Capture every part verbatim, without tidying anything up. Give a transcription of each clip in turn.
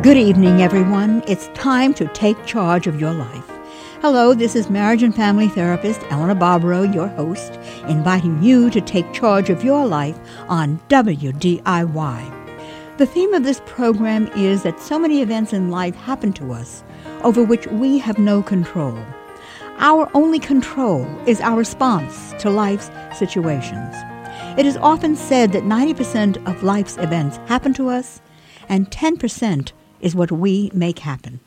Good evening, everyone. It's time to take charge of your life. Hello, this is marriage and family therapist Eleanor Barbaro, your host, inviting you to take charge of your life on W D I Y. The theme of this program is that so many events in life happen to us over which we have no control. Our only control is our response to life's situations. It is often said that ninety percent of life's events happen to us, and ten percent is what we make happen.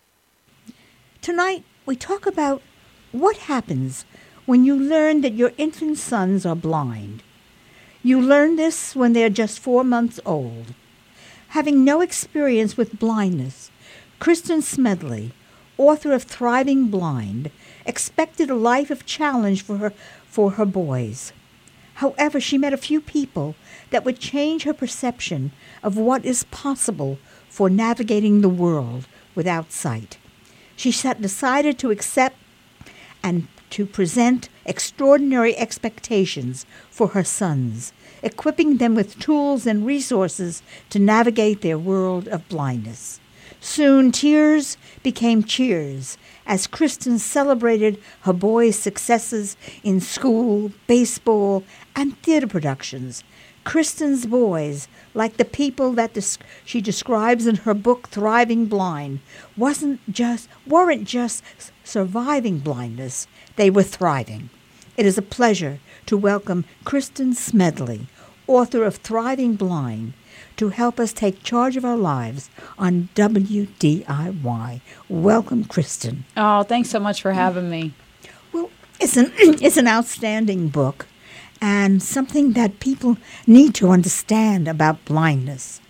Tonight, we talk about what happens when you learn that your infant sons are blind. You learn this when they're just four months old. Having no experience with blindness, Kristen Smedley, author of Thriving Blind, expected a life of challenge for her, for her boys. However, she met a few people that would change her perception of what is possible for navigating the world without sight. She decided to accept and to present extraordinary expectations for her sons, equipping them with tools and resources to navigate their world of blindness. Soon, tears became cheers as Kristen celebrated her boys' successes in school, baseball, and theater productions. Kristen's boys, like the people that des- she describes in her book Thriving Blind, wasn't just weren't just surviving blindness, they were thriving. It is a pleasure to welcome Kristen Smedley, author of Thriving Blind, to help us take charge of our lives on W D I Y. Welcome, Kristen. Oh, thanks so much for having me. Well, it's an it's an outstanding book, and something that people need to understand about blindness.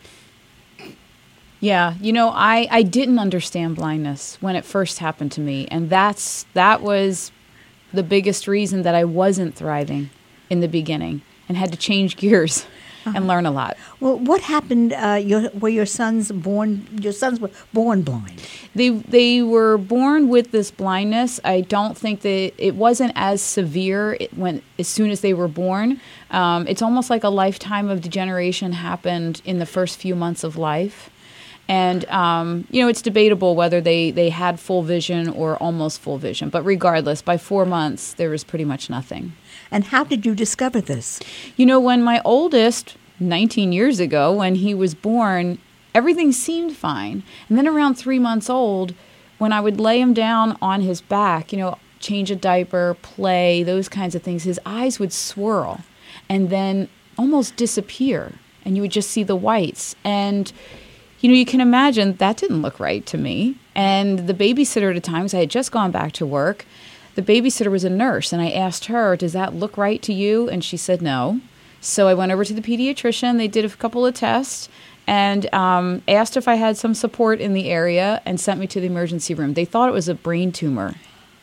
Yeah, you know, I, I didn't understand blindness when it first happened to me, and that's that was the biggest reason that I wasn't thriving in the beginning and had to change gears uh-huh. and learn a lot. Well, what happened? Uh, your, were your sons born? Your sons were born blind. They they were born with this blindness. I don't think that it wasn't as severe when as soon as they were born. Um, it's almost like a lifetime of degeneration happened in the first few months of life. And, um, you know, it's debatable whether they, they had full vision or almost full vision. But regardless, by four months, there was pretty much nothing. And how did you discover this? You know, when my oldest, nineteen years ago, when he was born, everything seemed fine. And then around three months old, when I would lay him down on his back, you know, change a diaper, play, those kinds of things, his eyes would swirl and then almost disappear. And you would just see the whites. And you know, you can imagine that didn't look right to me. And the babysitter at times, I had just gone back to work. The babysitter was a nurse, and I asked her, does that look right to you? And she said no. So I went over to the pediatrician. They did a couple of tests and um, asked if I had some support in the area and sent me to the emergency room. They thought it was a brain tumor.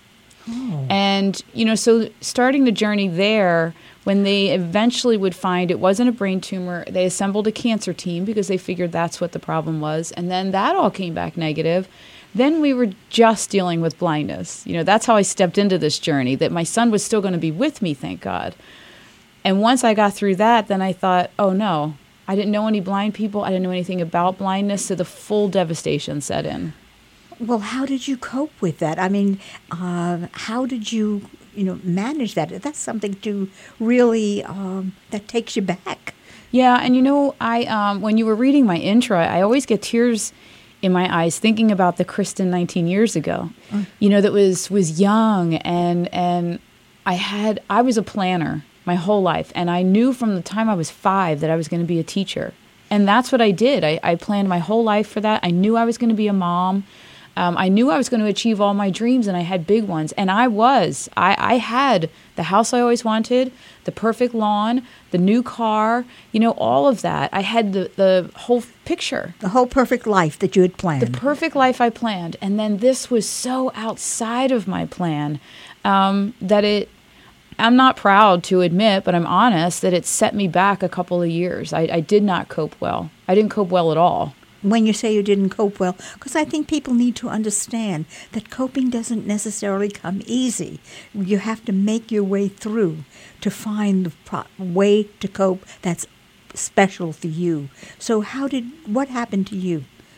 Oh. And, you know, so starting the journey there, when they eventually would find it wasn't a brain tumor, they assembled a cancer team because they figured that's what the problem was. And then that all came back negative. Then we were just dealing with blindness. You know, that's how I stepped into this journey, that my son was still going to be with me, thank God. And once I got through that, then I thought, oh, no, I didn't know any blind people. I didn't know anything about blindness, so the full devastation set in. Well, how did you cope with that? I mean, uh, how did you, you know, manage that? That's something to really, um, that takes you back. Yeah, and you know, I um, when you were reading my intro, I always get tears in my eyes thinking about the Kristen nineteen years ago. Mm. You know, that was was young, and and I had I was a planner my whole life, and I knew from the time I was five that I was going to be a teacher, and that's what I did. I, I planned my whole life for that. I knew I was going to be a mom. Um, I knew I was going to achieve all my dreams, and I had big ones. And I was. I, I had the house I always wanted, the perfect lawn, the new car, you know, all of that. I had the, the whole picture. The whole perfect life that you had planned. The perfect life I planned. And then this was so outside of my plan um, that it, I'm not proud to admit, but I'm honest, that it set me back a couple of years. I, I did not cope well. I didn't cope well at all. When you say you didn't cope well, because I think people need to understand that coping doesn't necessarily come easy. You have to make your way through to find the pro- way to cope that's special for you. So how did, what happened to you?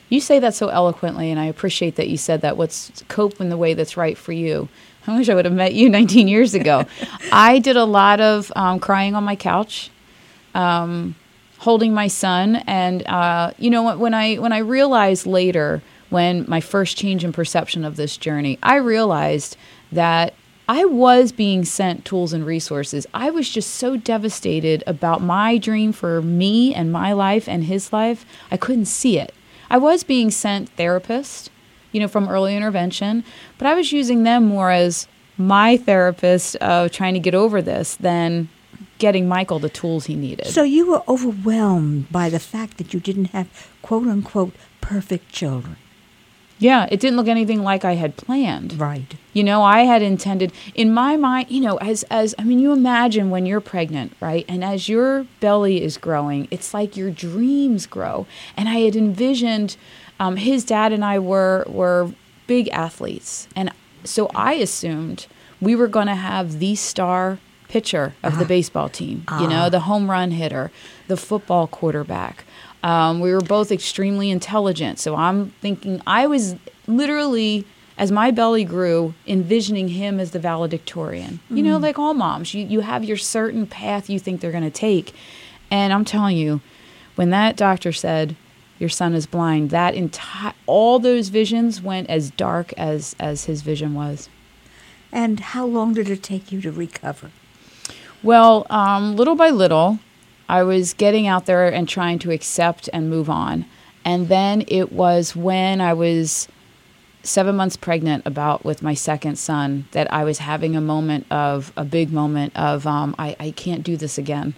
You say that so eloquently, and I appreciate that you said that. What's cope in the way that's right for you. I wish I would have met you nineteen years ago. I did a lot of um, crying on my couch, um, holding my son, and uh, you know when I when I realized later, when my first change in perception of this journey, I realized that I was being sent tools and resources. I was just so devastated about my dream for me and my life and his life. I couldn't see it. I was being sent therapists, you know, from early intervention, but I was using them more as my therapist of trying to get over this than getting Michael the tools he needed. So you were overwhelmed by the fact that you didn't have, quote unquote, perfect children. Yeah, it didn't look anything like I had planned. Right. You know, I had intended, in my mind, you know, as, as I mean, you imagine when you're pregnant, right? And as your belly is growing, it's like your dreams grow. And I had envisioned, um, his dad and I were were big athletes. And so I assumed we were going to have the star pitcher of uh-huh. the baseball team, uh-huh. you know, the home run hitter, the football quarterback. Um, we were both extremely intelligent. So I'm thinking, I was literally, as my belly grew, envisioning him as the valedictorian. Mm-hmm. You know, like all moms, you, you have your certain path you think they're going to take. And I'm telling you, when that doctor said, your son is blind, that entire, all those visions went as dark as, as his vision was. And how long did it take you to recover? Well, um, little by little, I was getting out there and trying to accept and move on. And then it was when I was seven months pregnant about with my second son that I was having a moment of, a big moment of, um, I, I can't do this again.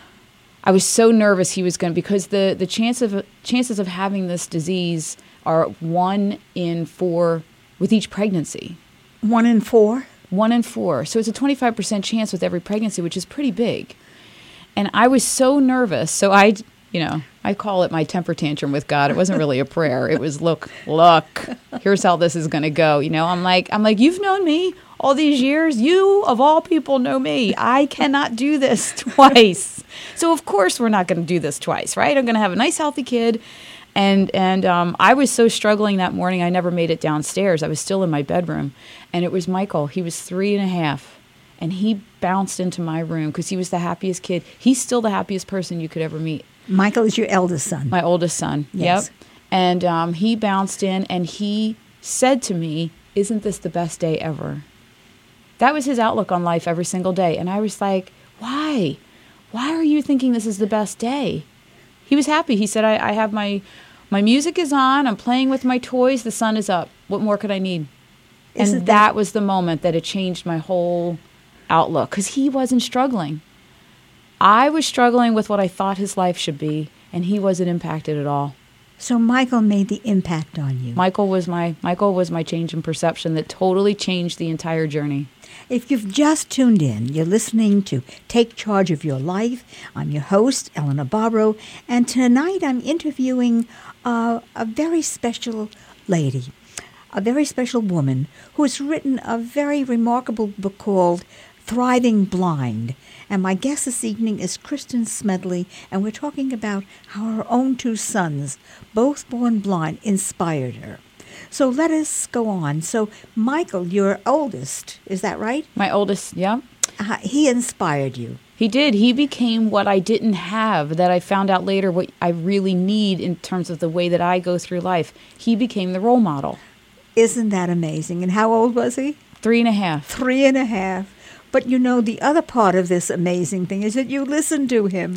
I was so nervous he was going to, because the, the chance of, chances of having this disease are one in four with each pregnancy. One in four? One in four. So it's a twenty-five percent chance with every pregnancy, which is pretty big. And I was so nervous. So I, you know, I call it my temper tantrum with God. It wasn't really a prayer. It was, look, look, here's how this is going to go. You know, I'm like, I'm like, you've known me all these years. You, of all people, know me. I cannot do this twice. So, of course, we're not going to do this twice, right? I'm going to have a nice, healthy kid. And and um, I was so struggling that morning, I never made it downstairs. I was still in my bedroom. And it was Michael. He was three and a half. And he bounced into my room because he was the happiest kid. He's still the happiest person you could ever meet. Michael is your eldest son. My oldest son. Yes. Yep. And um, he bounced in and he said to me, isn't this the best day ever? That was his outlook on life every single day. And I was like, why? Why are you thinking this is the best day? He was happy. He said, I, I have my, my music is on. I'm playing with my toys. The sun is up. What more could I need? Isn't and that, that was the moment that it changed my whole outlook, because he wasn't struggling. I was struggling with what I thought his life should be, and he wasn't impacted at all. So Michael made the impact on you. Michael was my Michael was my change in perception that totally changed the entire journey. If you've just tuned in, you're listening to Take Charge of Your Life. I'm your host, Eleanor Barbaro, and tonight I'm interviewing uh, a very special lady, a very special woman who has written a very remarkable book called Thriving Blind. And my guest this evening is Kristen Smedley, and we're talking about how her own two sons, both born blind, inspired her. So let us go on. So Michael, your oldest, is that right? My oldest, yeah. Uh, he inspired you. He did. He became what I didn't have, that I found out later what I really need in terms of the way that I go through life. He became the role model. Isn't that amazing? And how old was he? Three and a half. Three and a half. But you know, the other part of this amazing thing is that you listen to him.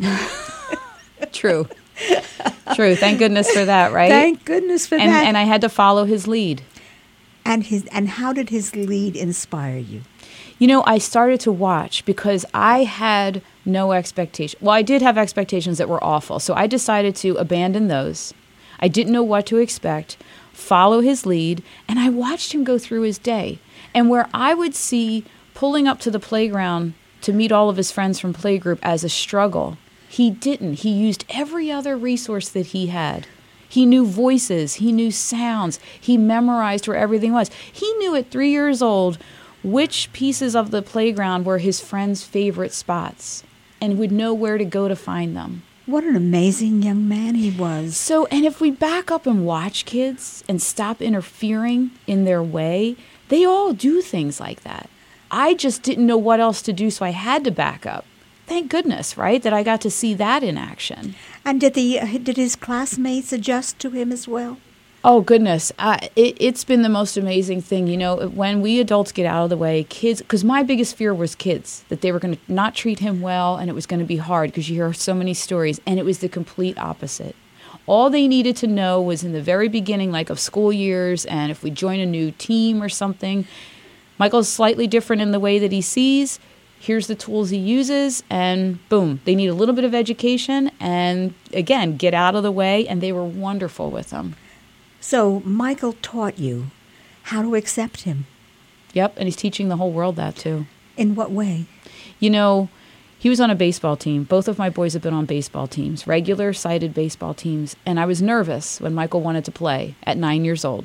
True. True. Thank goodness for that, right? Thank goodness for and, that. And I had to follow his lead. And his and how did his lead inspire you? You know, I started to watch because I had no expectation. Well, I did have expectations that were awful. So I decided to abandon those. I didn't know what to expect, follow his lead, and I watched him go through his day. And where I would see pulling up to the playground to meet all of his friends from playgroup as a struggle, he didn't. He used every other resource that he had. He knew voices. He knew sounds. He memorized where everything was. He knew at three years old which pieces of the playground were his friends' favorite spots and would know where to go to find them. What an amazing young man he was. So, and if we back up and watch kids and stop interfering in their way, they all do things like that. I just didn't know what else to do, so I had to back up. Thank goodness, right, that I got to see that in action. And did the uh, did his classmates adjust to him as well? Oh, goodness. Uh, it, it's been the most amazing thing. You know, when we adults get out of the way, kids, because my biggest fear was kids, that they were going to not treat him well and it was going to be hard because you hear so many stories. And it was the complete opposite. All they needed to know was in the very beginning, like of school years, and if we join a new team or something, Michael's slightly different in the way that he sees. Here's the tools he uses, and boom, they need a little bit of education and, again, get out of the way, and they were wonderful with him. So Michael taught you how to accept him. Yep, and he's teaching the whole world that too. In what way? You know, he was on a baseball team. Both of my boys have been on baseball teams, regular sided baseball teams, and I was nervous when Michael wanted to play at nine years old.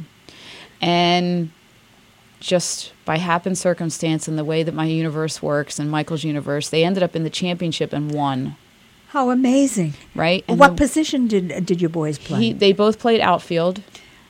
And just by happen circumstance and the way that my universe works and Michael's universe, they ended up in the championship and won. How amazing. Right? And what the, position did did your boys play? He, they both played outfield.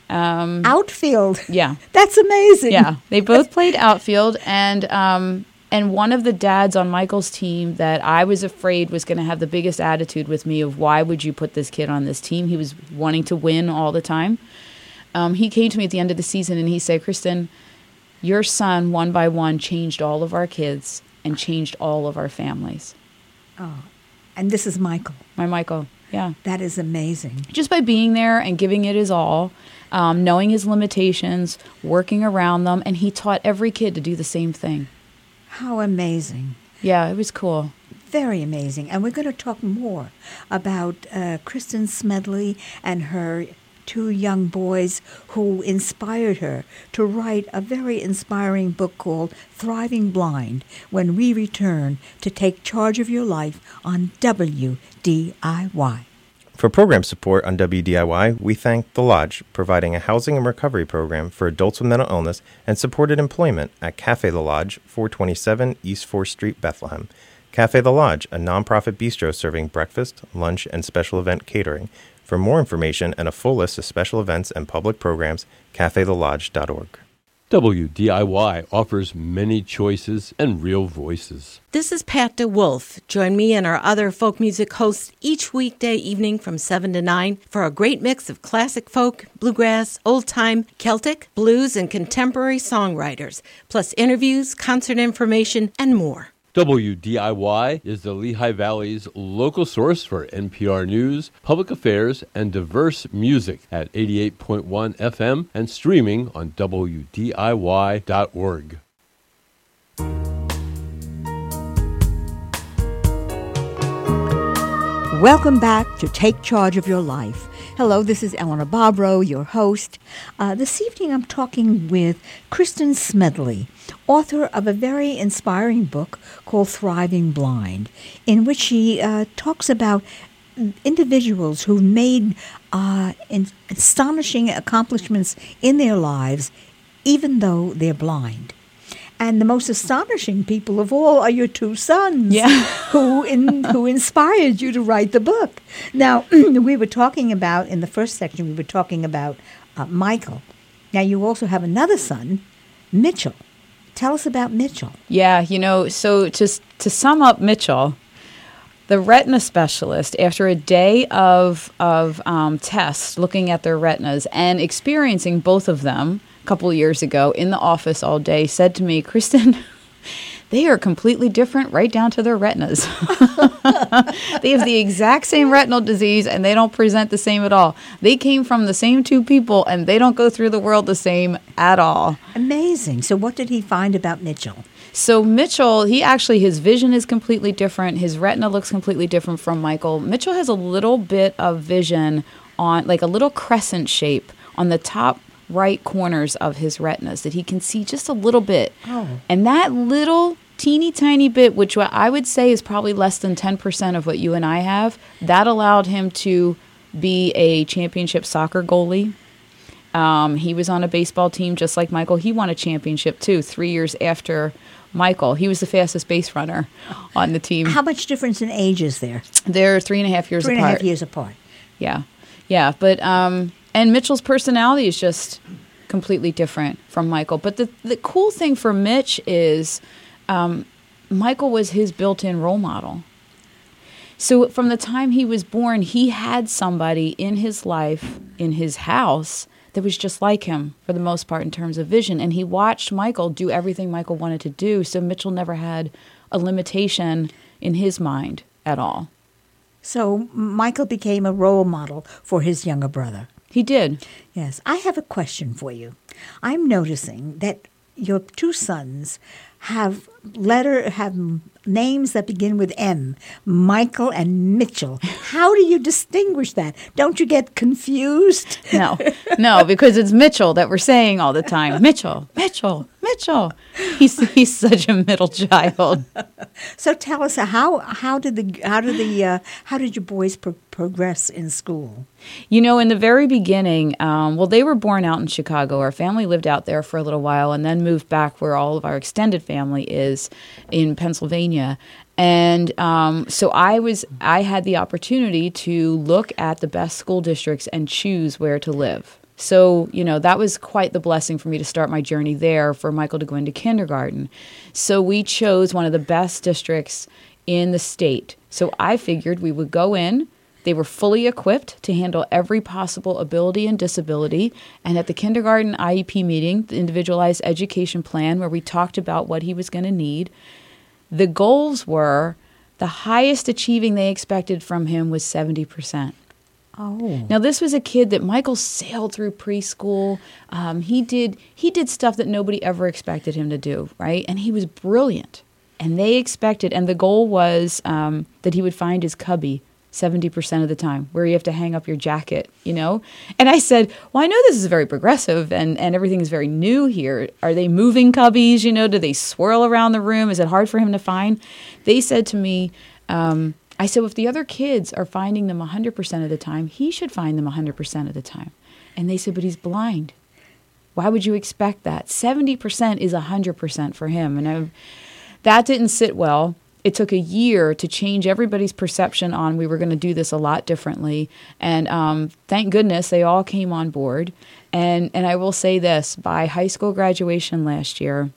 Um, outfield? Yeah. That's amazing. Yeah. They both played outfield, and um, and one of the dads on Michael's team that I was afraid was going to have the biggest attitude with me of why would you put this kid on this team? He was wanting to win all the time. Um, he came to me at the end of the season and he said, Kristen, your son, one by one, changed all of our kids and changed all of our families. Oh, and this is Michael. My Michael, yeah. That is amazing. Just by being there and giving it his all, um, knowing his limitations, working around them, and he taught every kid to do the same thing. How amazing. Yeah, it was cool. Very amazing. And we're going to talk more about uh, Kristen Smedley and her two young boys who inspired her to write a very inspiring book called Thriving Blind when we return to take charge of your life on W D I Y. For program support on W D I Y, we thank The Lodge, providing a housing and recovery program for adults with mental illness and supported employment at Cafe The Lodge, four twenty-seven East fourth Street, Bethlehem. Cafe The Lodge, a nonprofit bistro serving breakfast, lunch, and special event catering. For more information and a full list of special events and public programs, cafe the lodge dot org. W D I Y offers many choices and real voices. This is Pat DeWolf. Join me and our other folk music hosts each weekday evening from seven to nine for a great mix of classic folk, bluegrass, old-time, Celtic, blues, and contemporary songwriters, plus interviews, concert information, and more. W D I Y is the Lehigh Valley's local source for N P R News, public affairs, and diverse music at eighty-eight point one F M and streaming on W D I Y dot org. Welcome back to Take Charge of Your Life. Hello, this is Eleanor Bobrow, your host. Uh, this evening I'm talking with Kristen Smedley, author of a very inspiring book called Thriving Blind, in which she uh, talks about individuals who've made uh, astonishing accomplishments in their lives, even though they're blind. And the most astonishing people of all are your two sons, yeah. who in, who inspired you to write the book. Now, we were talking about, in the first section, we were talking about uh, Michael. Now, you also have another son, Mitchell. Tell us about Mitchell. Yeah, you know, so just to sum up Mitchell, the retina specialist, after a day of, of um, tests looking at their retinas and experiencing both of them, couple of years ago in the office all day, said to me, Kristen, they are completely different right down to their retinas. They have the exact same retinal disease and they don't present the same at all. They came from the same two people and they don't go through the world the same at all. Amazing. So what did he find about Mitchell? So Mitchell, he actually, his vision is completely different. His retina looks completely different from Michael. Mitchell has a little bit of vision on, like a little crescent shape on the top right corners of his retinas that he can see just a little bit. Oh. And that little teeny tiny bit, which I would say is probably less than ten percent of what you and I have, that allowed him to be a championship soccer goalie. Um, he was on a baseball team just like Michael. He won a championship too, three years after Michael. He was the fastest base runner on the team. How much difference in age is there? They're three and a half years Three and apart. a half years apart. Yeah, yeah. But um, and Mitchell's personality is just completely different from Michael. But the the cool thing for Mitch is um, Michael was his built-in role model. So from the time he was born, he had somebody in his life, in his house, that was just like him for the most part in terms of vision. And he watched Michael do everything Michael wanted to do. So Mitchell never had a limitation in his mind at all. So Michael became a role model for his younger brother. He did. Yes. I have a question for you. I'm noticing that your two sons have letter have names that begin with M, Michael and Mitchell. How do you distinguish that? Don't you get confused? No, no, because it's Mitchell that we're saying all the time. Mitchell, Mitchell, Mitchell. He's he's such a middle child. So tell us how how did the how did the uh, how did your boys pro- progress in school? You know, in the very beginning, um, well, they were born out in Chicago. Our family lived out there for a little while and then moved back where all of our extended family is in Pennsylvania. And um, so I was I had the opportunity to look at the best school districts and choose where to live. So, you know, that was quite the blessing for me to start my journey there for Michael to go into kindergarten. So we chose one of the best districts in the state. So I figured we would go in. They were fully equipped to handle every possible ability and disability. And at the kindergarten I E P meeting, the individualized education plan, where we talked about what he was going to need, the goals were the highest achieving they expected from him was seventy percent. Oh. Now, this was a kid that Michael sailed through preschool. Um, he did he did stuff that nobody ever expected him to do, right? And he was brilliant. And they expected, and the goal was um, that he would find his cubby seventy percent of the time, where you have to hang up your jacket, you know? And I said, well, I know this is very progressive and, and everything is very new here. Are they moving cubbies? You know, do they swirl around the room? Is it hard for him to find? They said to me, um, I said, well, if the other kids are finding them one hundred percent of the time, he should find them one hundred percent of the time. And they said, but he's blind. Why would you expect that? seventy percent is one hundred percent for him. And I, that didn't sit well. It took a year to change everybody's perception on we were going to do this a lot differently. And um, thank goodness they all came on board. And, and I will say this, by high school graduation last year,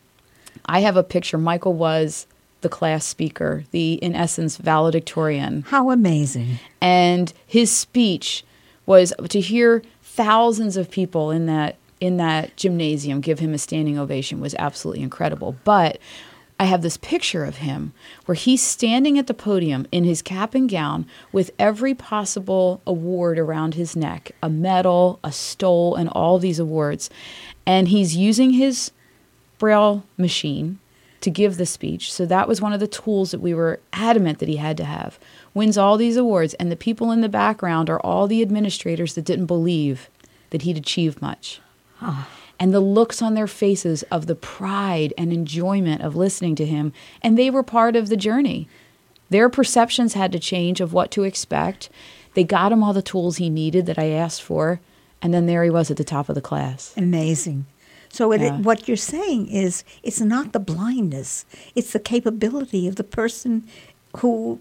I have a picture. Michael was the class speaker, the, in essence, valedictorian. How amazing. And his speech was to hear thousands of people in that in that gymnasium give him a standing ovation was absolutely incredible. But I have this picture of him where he's standing at the podium in his cap and gown with every possible award around his neck, a medal, a stole, and all these awards. And he's using his Braille machine to give the speech. So that was one of the tools that we were adamant that he had to have. Wins all these awards, and the people in the background are all the administrators that didn't believe that he'd achieved much. Oh. And the looks on their faces of the pride and enjoyment of listening to him, and they were part of the journey. Their perceptions had to change of what to expect. They got him all the tools he needed that I asked for, and then there he was at the top of the class. Amazing. So it, Yeah. what you're saying is it's not the blindness, it's the capability of the person who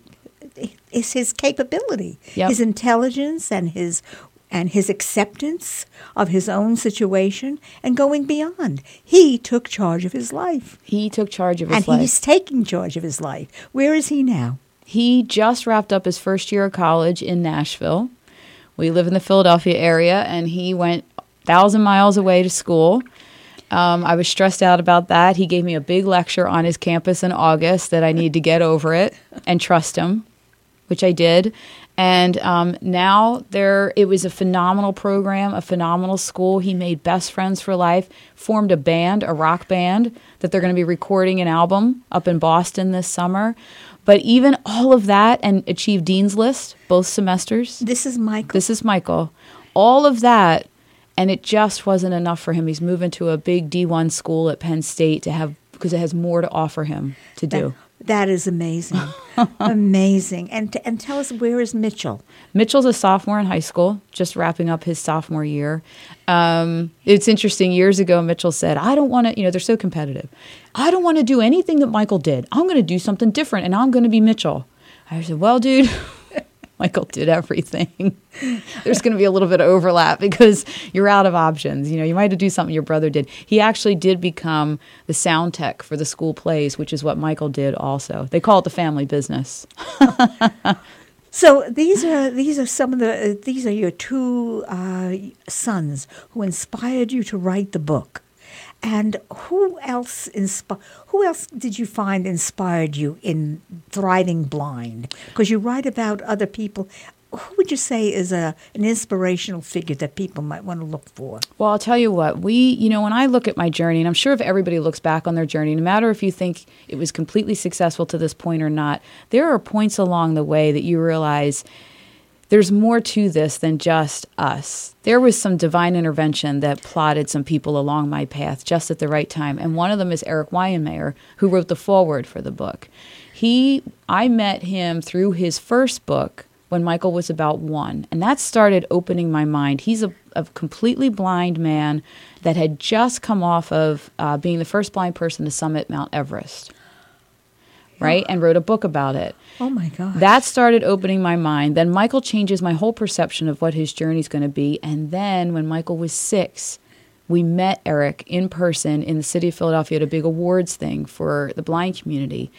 is his capability, Yep. his intelligence and his and his acceptance of his own situation and going beyond. He took charge of his life. He took charge of his And life. he's taking charge of his life. Where is he now? He just wrapped up his first year of college in Nashville. We live in the Philadelphia area, and he went a thousand miles away to school. Um, I was stressed out about that. He gave me a big lecture on his campus in August that I need to get over it and trust him, which I did. And um, now there, it was a phenomenal program, a phenomenal school. He made best friends for life, formed a band, a rock band, that they're going to be recording an album up in Boston this summer. But even all of that, and achieved Dean's List both semesters. This is Michael. This is Michael. All of that, and it just wasn't enough for him. He's moving to a big D one school at Penn State to have, because it has more to offer him to do. That- That is amazing. Amazing. And t- and tell us, where is Mitchell? Mitchell's a sophomore in high school, just wrapping up his sophomore year. Um, it's interesting. Years ago, Mitchell said, I don't want to, you know, they're so competitive. I don't want to do anything that Michael did. I'm going to do something different, and I'm going to be Mitchell. I said, well, dude, Michael did everything. There's going to be a little bit of overlap because you're out of options. You know, you might have to do something your brother did. He actually did become the sound tech for the school plays, which is what Michael did also. They call it the family business. So these are these are some of the uh, these are your two uh, sons who inspired you to write the book. And who else inspi- Who else did you find inspired you in Thriving Blind? Because you write about other people. Who would you say is a an inspirational figure that people might want to look for? Well, I'll tell you what, we, you know, when I look at my journey, and I'm sure if everybody looks back on their journey, no matter if you think it was completely successful to this point or not, there are points along the way that you realize there's more to this than just us. There was some divine intervention that plotted some people along my path just at the right time. And one of them is Eric Weihenmayer, who wrote the foreword for the book. He, I met him through his first book when Michael was about one. And that started opening my mind. He's a, a completely blind man that had just come off of uh, being the first blind person to summit Mount Everest. Right? And wrote a book about it. Oh, my gosh. That started opening my mind. Then Michael changes my whole perception of what his journey is going to be. And then when Michael was six, we met Eric in person in the city of Philadelphia at a big awards thing for the blind community.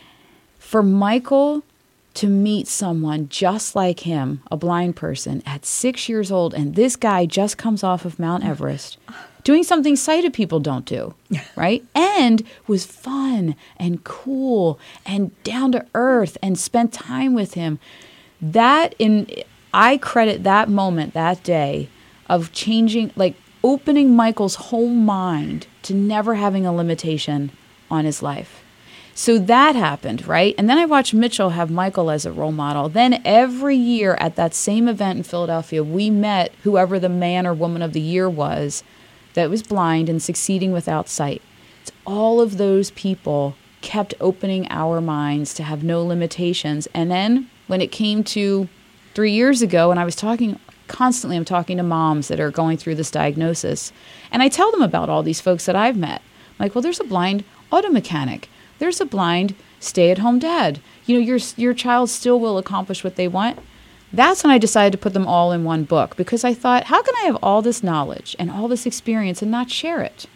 For Michael to meet someone just like him, a blind person, at six years old, and this guy just comes off of Mount Everest, doing something sighted people don't do, right? And was fun and cool and down to earth and spent time with him. That in, I credit that moment, that day, of changing, like opening Michael's whole mind to never having a limitation on his life. So that happened, right? And then I watched Mitchell have Michael as a role model. Then every year at that same event in Philadelphia, we met whoever the man or woman of the year was that was blind and succeeding without sight. It's all of those people kept opening our minds to have no limitations. And then when it came to three years ago, and I was talking constantly, I'm talking to moms that are going through this diagnosis, and I tell them about all these folks that I've met. I'm like, well, there's a blind auto mechanic. There's a blind stay-at-home dad. You know, your your child still will accomplish what they want. That's when I decided to put them all in one book, because I thought, how can I have all this knowledge and all this experience and not share it?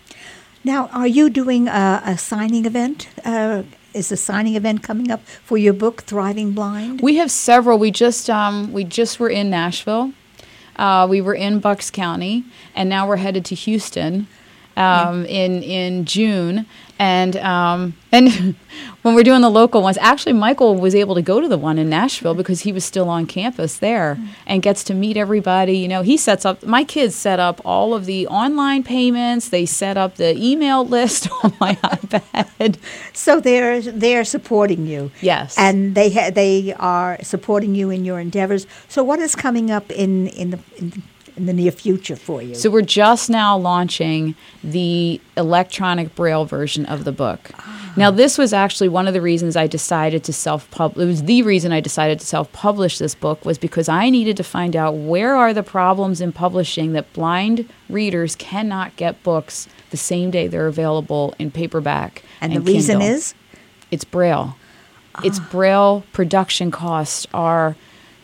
Now, are you doing a, a signing event? Uh, is a signing event coming up for your book, Thriving Blind? We have several. We just um, we just were in Nashville. Uh, we were in Bucks County, and now we're headed to Houston um, yeah. in in June. And um, and when we're doing the local ones, actually Michael was able to go to the one in Nashville because he was still on campus there and gets to meet everybody. You know, he sets up, my kids set up all of the online payments. They set up the email list on my iPad. So they're they're supporting you. Yes. And they ha- they are supporting you in your endeavors. So what is coming up in in the in in the near future for you? So we're just now launching the electronic Braille version of the book. Oh. Now, this was actually one of the reasons I decided to self-publish. It was the reason I decided to self-publish this book, was because I needed to find out where are the problems in publishing that blind readers cannot get books the same day they're available in paperback and, and the reason Kindle. is? It's Braille. Oh. It's Braille production costs are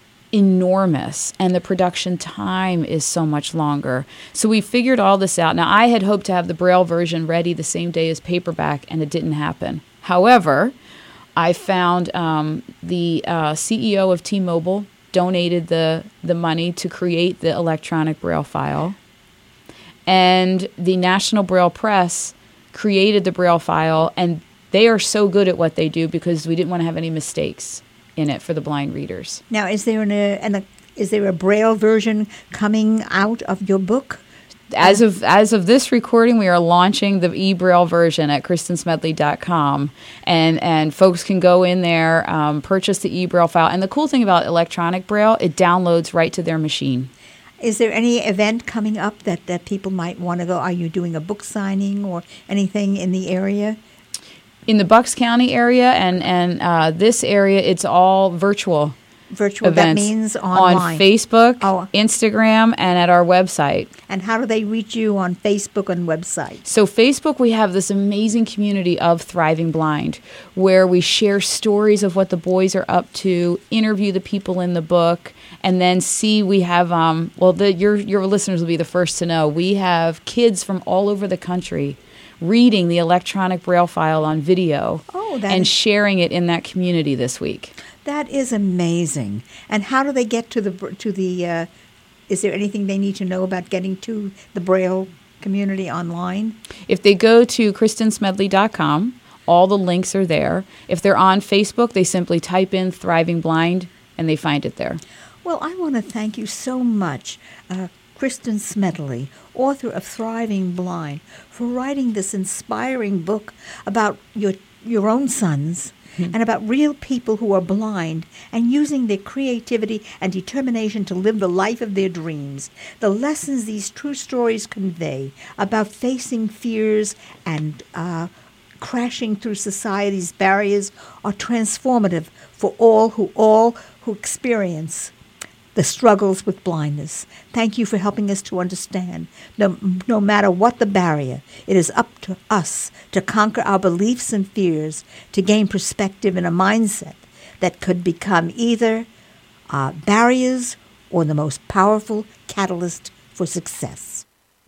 enormous, and the production time is so much longer. So we figured all this out. Now, I had hoped to have the Braille version ready the same day as paperback, and it didn't happen. However, I found um, the uh, C E O of T-Mobile donated the, the money to create the electronic Braille file, and the National Braille Press created the Braille file, and they are so good at what they do because we didn't want to have any mistakes in it for the blind readers. Now, is there an, a, an, a, is there a Braille version coming out of your book? As of as of this recording, we are launching the e-Braille version at kristen smedley dot com, and and folks can go in there, um, purchase the e-Braille file. And the cool thing about electronic Braille, it downloads right to their machine. Is there any event coming up that, that people might want to go? Are you doing a book signing or anything in the area? In the Bucks County area and, and uh, this area, it's all virtual. Virtual, events. That means online. On Facebook, oh. Instagram, and at our website. And how do they reach you on Facebook and website? So Facebook, we have this amazing community of Thriving Blind, where we share stories of what the boys are up to, interview the people in the book, and then see we have, um, well, the, your, your listeners will be the first to know, we have kids from all over the country reading the electronic Braille file on video oh, that and is- sharing it in that community this week. That is amazing. And how do they get to the to the? Uh, is there anything they need to know about getting to the Braille community online? If they go to kristen smedley dot com, all the links are there. If they're on Facebook, they simply type in Thriving Blind and they find it there. Well, I want to thank you so much, uh, Kristen Smedley, author of Thriving Blind, for writing this inspiring book about your your own sons. Mm-hmm. And about real people who are blind and using their creativity and determination to live the life of their dreams. The lessons these true stories convey about facing fears and uh, crashing through society's barriers are transformative for all who all who experience the struggles with blindness. Thank you for helping us to understand. No, no matter what the barrier, it is up to us to conquer our beliefs and fears, to gain perspective and a mindset that could become either uh, barriers or the most powerful catalyst for success.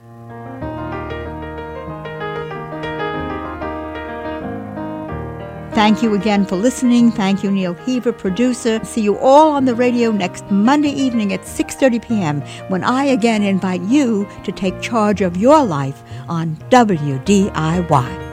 Thank you again for listening. Thank you, Neil Heaver, producer. See you all on the radio next Monday evening at six thirty p.m. when I again invite you to take charge of your life on W D I Y.